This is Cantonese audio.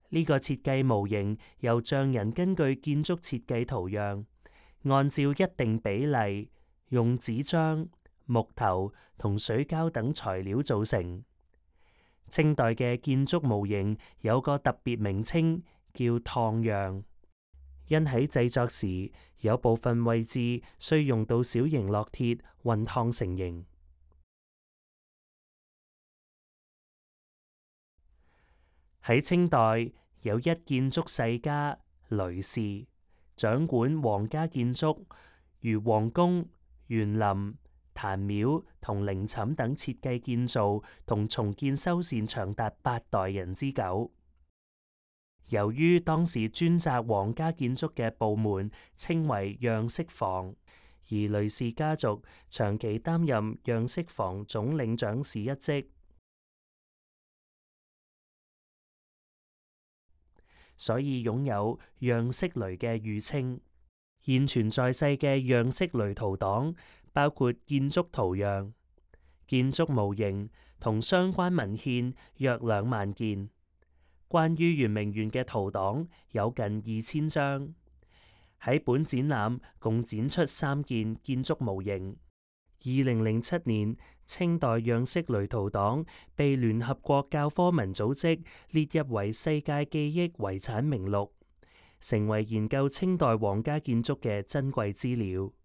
呢個設計模型由匠人根據建築設計圖樣，按照一定比例，用紙張、木頭同水膠等材料組成。清代嘅建築模型有個特別名稱叫燙樣，因喺製作時有部分位置需用到小型烙鐵混燙成型。喺清代有一建築世家雷氏，掌管皇家建築，如皇宮、園林、壇廟同陵寢等設計建造同重建修繕長達8代人之久。由於當時專責皇家建築嘅部門稱為樣式房，而雷氏家族長期擔任樣式房總領長侍一職，所以擁有樣式雷嘅譽稱。現存在世嘅樣式雷圖檔包括建築圖樣、建築模型同相關文獻約2萬件。關於圓明園嘅圖檔有近2000張。喺本展覽共展出3件建築模型。2007年，清代樣式雷圖檔被聯合國教科文組織列入為世界記憶遺產名錄，成為研究清代皇家建築嘅珍貴資料。